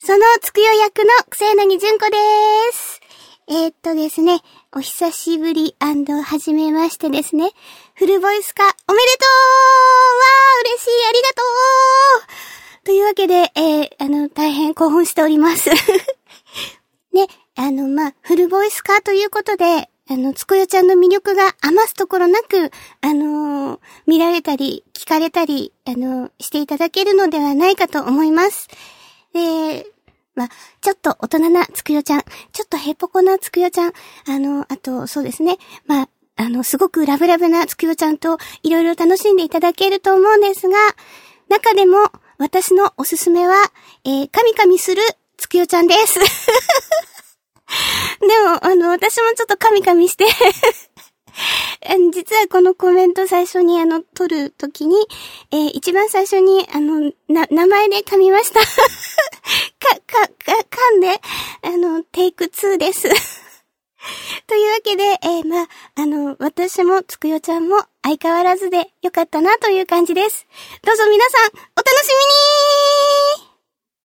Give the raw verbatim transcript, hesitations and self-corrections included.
そのつくよ役の草柳純子です。えー、っとですね、お久しぶり&はじめましてですね。フルボイス化おめでとうわー嬉しいありがとうというわけで、えー、あの、大変興奮しております。ね、あの、まあ、フルボイス化ということで、あの、つくよちゃんの魅力が余すところなく、あのー、見られたり、聞かれたり、あのー、していただけるのではないかと思います。で、まあ、ちょっと大人なつくよちゃん、ちょっとヘポコなつくよちゃん、あの、あと、そうですね、まあ、あの、すごくラブラブなつくよちゃんといろいろ楽しんでいただけると思うんですが、中でも私のおすすめは、えー、カミカミするつくよちゃんです。でも、あの、私もちょっとカミカミして、実はこのコメント最初にあの、撮るときに、えー、一番最初にあの、な、名前で噛みました。か、か、か、噛んで、あの、テイクツーです。というわけで、えー、まあ、あの、私もつくよちゃんも相変わらずでよかったなという感じです。どうぞ皆さん、お楽しみに。